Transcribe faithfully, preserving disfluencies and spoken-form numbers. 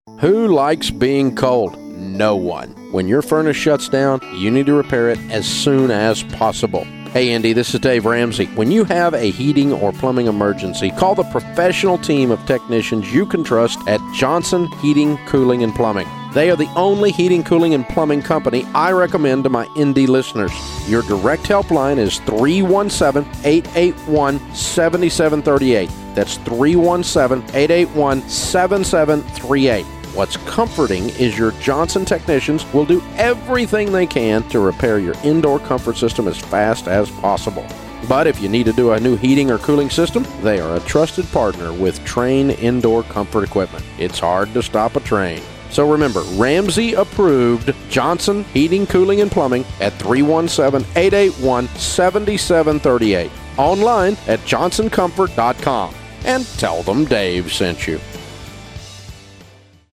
Who likes being cold? No one. When your furnace shuts down, you need to repair it as soon as possible. Hey Indy, this is Dave Ramsey. When you have a heating or plumbing emergency, call the professional team of technicians you can trust at Johnson Heating, Cooling, and Plumbing. They are the only heating, cooling, and plumbing company I recommend to my Indy listeners. Your direct helpline is three one seven, eight eight one, seven seven three eight. That's three one seven, eight eight one, seven seven three eight. What's comforting is your Johnson technicians will do everything they can to repair your indoor comfort system as fast as possible. But if you need to do a new heating or cooling system, they are a trusted partner with Trane Indoor Comfort Equipment. It's hard to stop a train. So remember, Ramsey-approved Johnson Heating, Cooling, and Plumbing at three one seven, eight eight one, seven seven three eight. Online at johnson comfort dot com. And tell them Dave sent you.